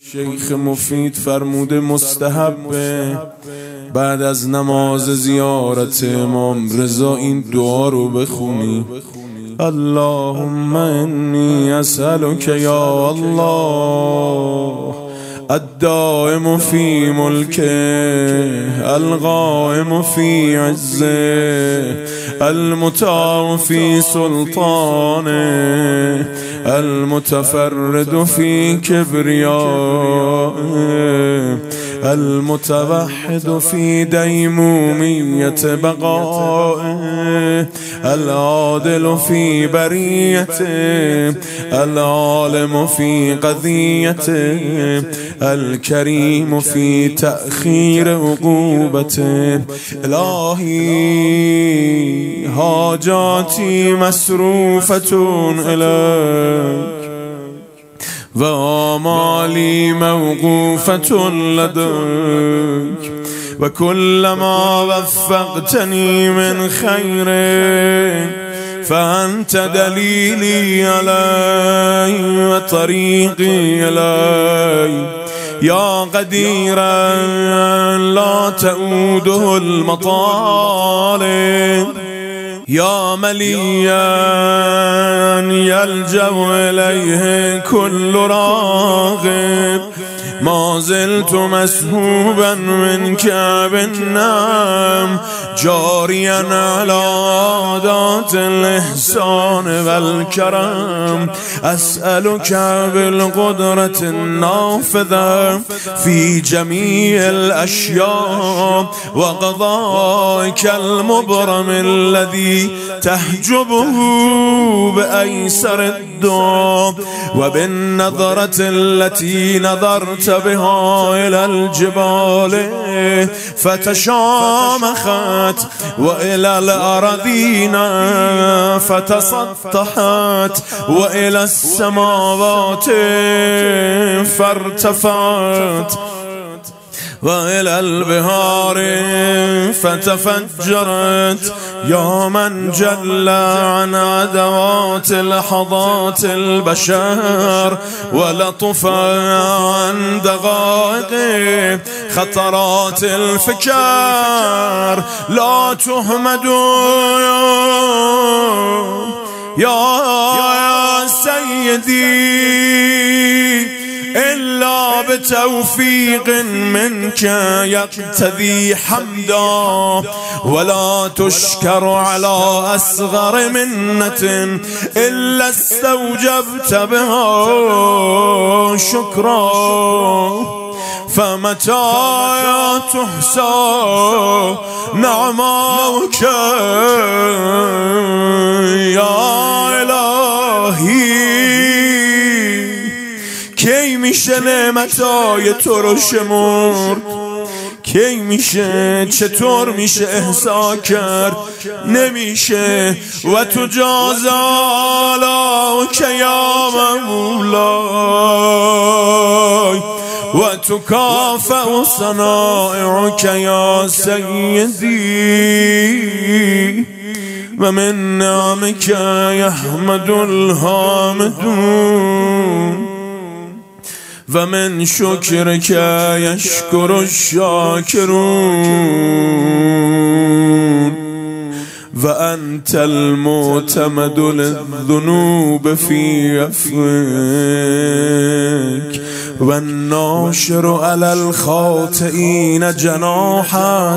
شیخ مفید فرموده مستحبه بعد از نماز زیارت امام رضا این دعا رو بخونی: اللهم انی اسألک یا الله الدائم فی ملکه القائم فی عزه المطاع فی سلطانه المتفرد فی کبریائه المتوحد فی دیمومیت بقائه العادل فی بریته العالم فی قضیته الکریم فی تأخیر عقوبته. الهی حاجاتی مصروفتون الیک و آمالی موقوفة لديك و كلما وفقتني من خير فأنت دليلي علي وطريقي إلي يا قديرا لا تؤوده المطالب يا مليا يلجأ إليه كل راغب ما زلت مسحوبا منك بالنعم جاريا على عادات الإحسان والكرم أسألك بالقدرة النافذة في جميع الأشياء وقضائك المبرم الذي تحجبه بأيسر الدعاء وبالنظرة التي نظرت بها إلى الجبال فتشامخت وإلى الأراضين فتصطحت وإلى السماوات فارتفعت وإلى البحار فتفجرت يا من جل عن عدوات لحظات البشر ولطف عن دقائق خطرات الفكر لا تهمد يا سيدي إلا بتوفيق منك يقتضي حمدا ولا تشكر على أصغر منة إلا استوجبت بها شكرا فمتى تحصى نعماك يا إلهي کی میشه نعمتای تو رو شمرد؟ کی میشه چطور میشه احصا کرد؟ نمیشه. و تو جازالا که یا مولای و تو کافه و صنائع که یا سیدی و من نعمک یحمد الحامدون و من شکرک یشکر الشاکرون و انت المعتمد للذنوب فی عفوک و الناشر علی الخاطئین جناح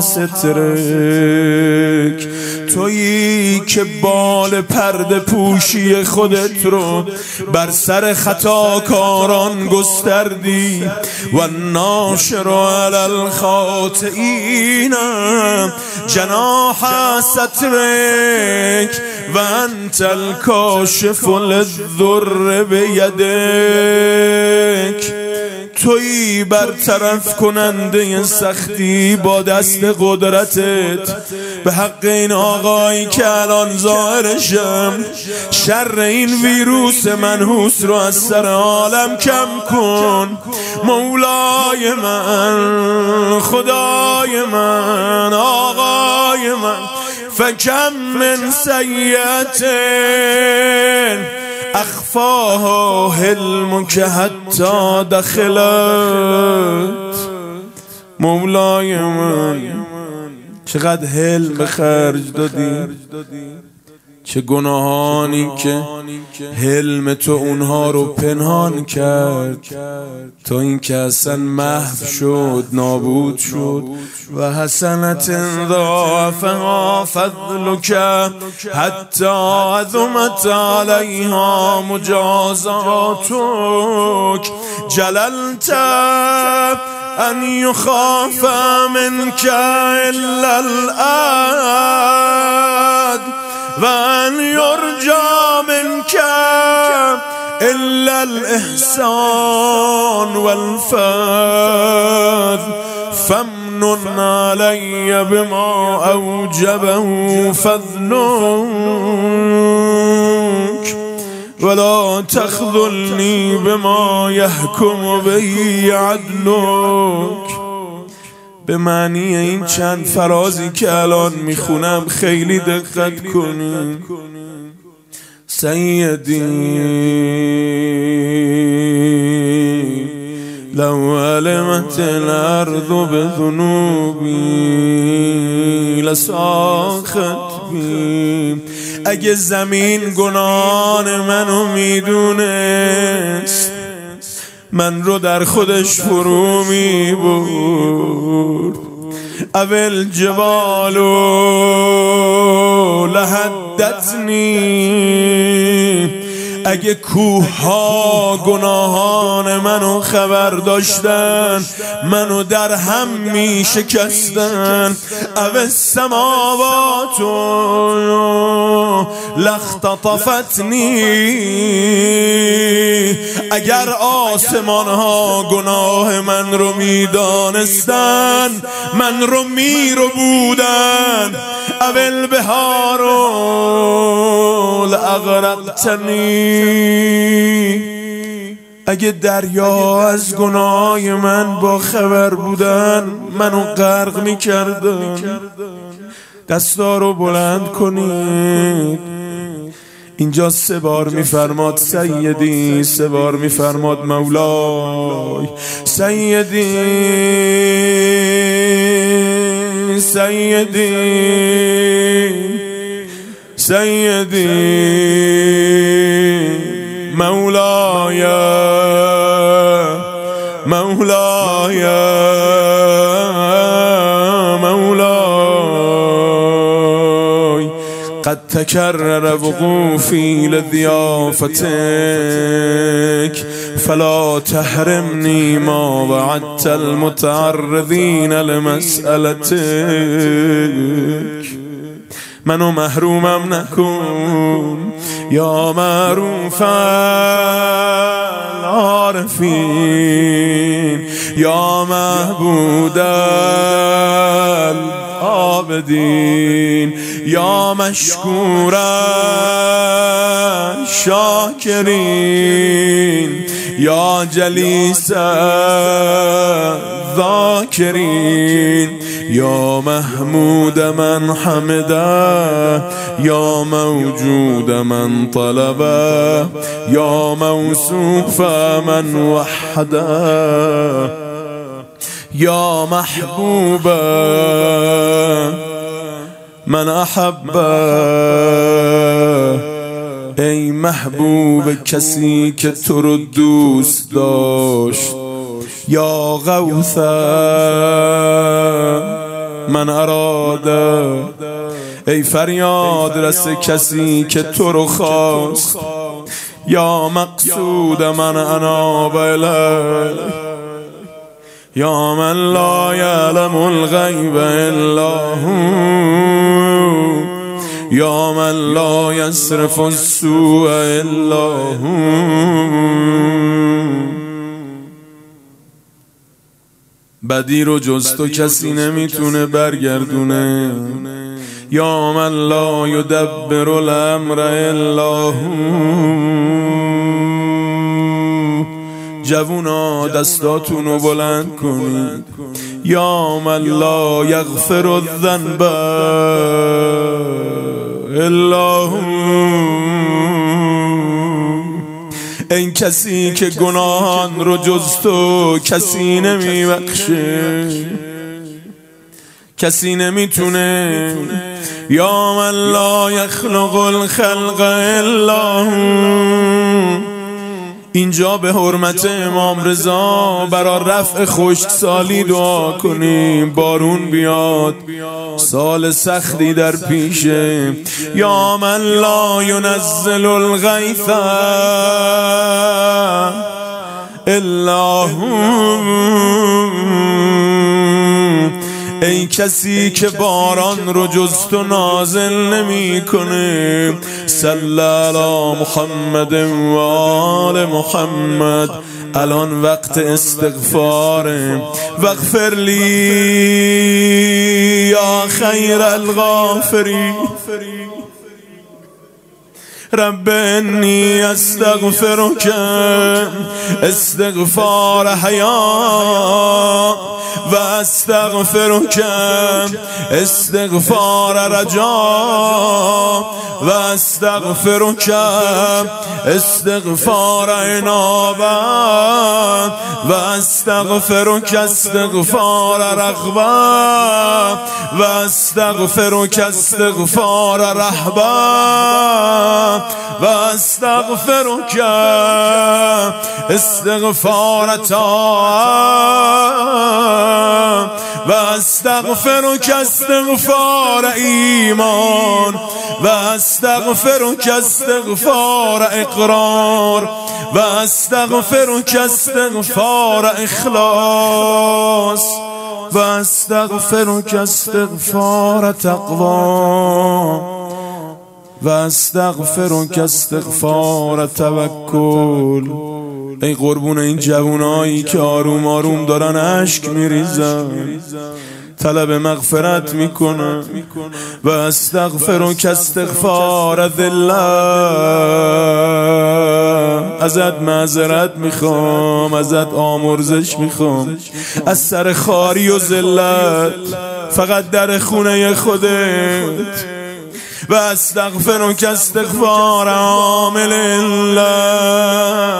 سترک. تویی که بال پرده پوشی خودت رو بر سر خطاکاران گستردی و الناشر علی الخاطئین جناح سترک و انت الکاشف للضر بیدک. تویی برطرف کننده سختی با دست قدرتت. به حق این آقایی که الان ظاهرشم شر این ویروس منحوس رو از سر عالم کم کن مولای من، خدای من، آقای من. فکم من سیئت اخفاها حلمک حتی دخلت. مولای من چقدر حلم به خرج دادی، چه گناهانی که حلم تو اونها رو پنهان کرد تا این که اصلا محو شد، نابود شد. و حسنت ضاعفها فضلک حتی عظمت علیها مجازاتک. جللت ان یخاف منک الا العدل و ان یرجا منک الا الاحسان والفضل. فمنن علی بما اوجبه فضلک ولا تخذلنی بما یحکم به عدلک. به معنی این چند فرازی که الان میخونم خیلی دقت کنید. سیدی لو علمت الارض بذنوبی لساخت بی. اگه زمین گناهان منو میدونست من رو در خودش فرو می برد. اول جبالو لحدتنی. اگه کوه ها گناهان منو خبر داشتن منو در هم می شکستن. او السماوات لاختطفتنی. اگر آسمان ها گناه من رو می دانستن من رو می رو بودن. او البحار لاغرقتنی. اگه دریا از گناه من با خبر بودن منو غرق میکردن. دستا رو بلند کنید. اینجا 3 بار میفرماد سیدی، 3 بار میفرماد مولای. سیدی سیدی سیدی مولاي مولاي مولاي قد تكرر وقوفي لضيافتك فلا تحرمني ما وعدت المتعرضين لمسألتك. منو محرومم نکن یا معروف العارفین یا محبود العابدین یا مشکور الشاکرین یا جلیس الذاکرین یا محمود من حمده یا موجود من طلبه یا موصوف من وحده یا محبوب من احبه. ای محبوب کسی که تو رو دوست داشت. یا غوث من اراده. ای فریاد رس کسی که تو رو خواست. یا مقصود من اناب الیه یا من لا یعلم الغیب الا هو یا من لا یصرف السوء الا هو. بدی رو جز تو کسی نمیتونه برگردونه. یا من لا یدبر الامر الا هو. جوونا دستاتونو بلند کنید. یا من لا یغفر الذنب الا هو. این کسی که گناهان رو جز تو کسی نمیبخشه، کسی نمیتونه. یا من لا یخلق الخلق الا هو. اینجا به حرمت امام رضا برای رفع خشکسالی دعا کنیم، بارون بیاد، سال سختی در پیشه. یا من لا ینزل الغیث الا هو. ای کسی که باران رو جز تو نازل نمی کنه. صلی علی محمد و آل محمد. الان وقت استغفاره. واغفر لی یا خیر الغافرین. رب انی استغفرک استغفار حیا و استغفرک استغفار رجا و استغفرک استغفار انابت و استغفرک استغفار رغبت و استغفرک استغفار رهبت و استغفرک استغفار طاعت و استغفرک استغفار ایمان و استغفرک استغفار اقرار و استغفرک استغفار اخلاص و استغفرک استغفار تقوا و استغفرک استغفار توکل. ای قربون این جوانایی که آروم آروم دارن اشک میریزن، طلب مغفرت میکنن. و استغفرک استغفار ذلت. ازت معذرت میخوام، ازت آمرزش میخوام از سر خواری و ذلت، فقط در خونه خودت. و استغفرک استغفار عامل الله.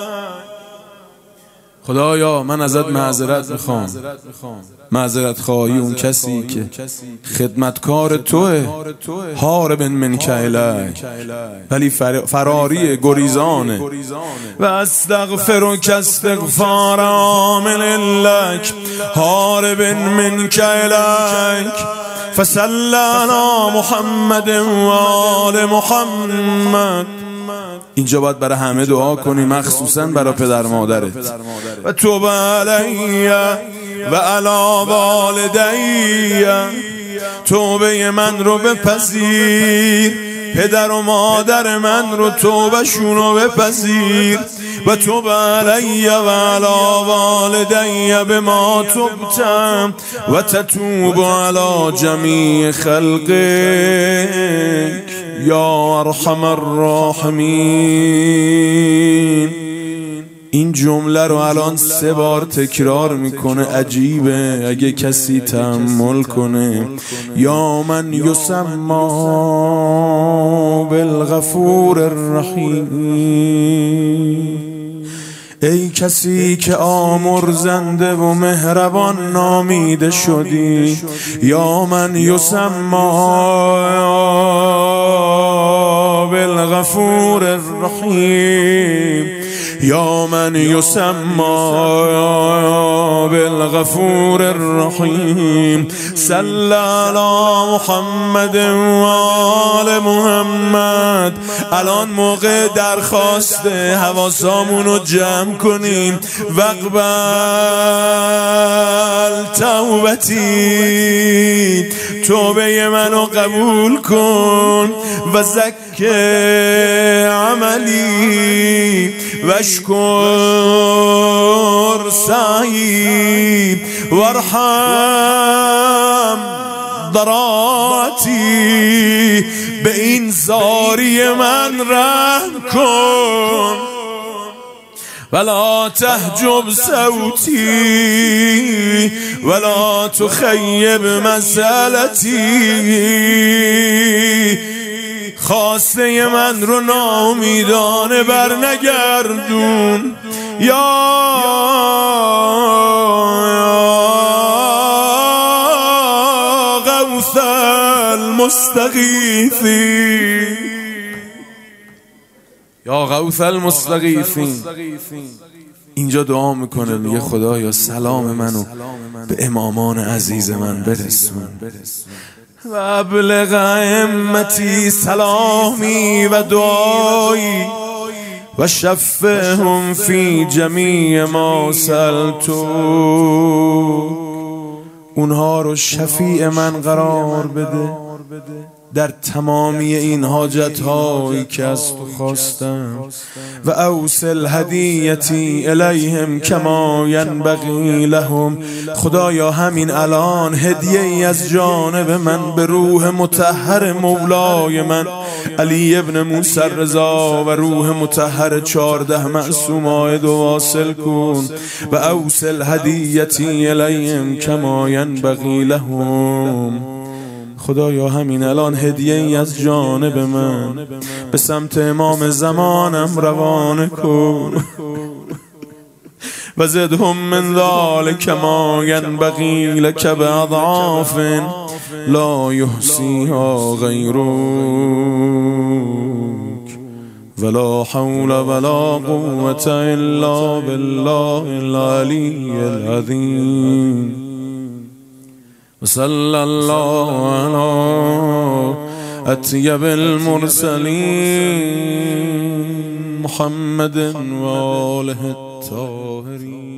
خدایا من ازت معذرت میخوام، معذرت خواهی اون کسی که خدمتکار توه، هارب منک الیک، ولی فراری گریزانه. و استغفرک استغفار عامل لک هارب منک الیک. فصل علی محمد و آل محمد. اینجا باید برای همه دعا کنی، مخصوصا برای پدر مادرت. و توب علی و علی والدی. توبه من رو بپذیر، پدر و مادر من رو توبه شونو بپذیر. و توب علی و علی والدی بما تبتم و تتوب علی جمیع خلقک یا ارحم الراحمین. این جمله رو الان 3 بار تکرار میکنه. عجیبه اگه کسی تأمل کنه. یا من یسما بالغفور الرحیم. ای کسی که آمرزنده و مهربان نامیده شدی. یا من یسما بالغفور الرحیم. یا من یسما بالغفور الرحیم. صلی علی محمد و آل محمد. الان موقع درخواست، حواسامونو جمع کنیم. وقبل توبتی. توبه منو قبول کن. و زکی عملی. واشکر سعی. وارحم ضراتی. به این زاری من رحم کن. ولا تحجب صوتی ولا تخیب مسألتی. خواسته من رو ناامیدانه بر نگردون یا غوث المستغیثین، یا غوث المستغیثین. اینجا دعا میکنه، میگه خدایا سلام منو به امامان عزیز من برسون و ابلغ ائمتی سلامی و دعایی و شفهم فی جمیع ما سألتو. اونها رو شفیع من قرار بده در تمامی این حاجت هایی که از تو خواستم. و اوصل هدیتی الیهم کما ینبغی لهم. خدایا همین الان هدیه ای از جانب من به روح مطهر مولای من علی ابن موسی رضا و روح مطهر 14 معصوم عاید و واصل کن. و اوصل هدیتی الیهم کما ینبغی لهم. خدایا همین الان هدیه ای از جانب من به سمت امام زمانم روانه کن. و زدهم من ذلک ما ینبغی لک باضعاف لا یحصیها غیرک ولا حول ولا قوة الا بالله العلی العظیم. وصلى الله على أطيب المرسلين محمد وآله الطاهرين.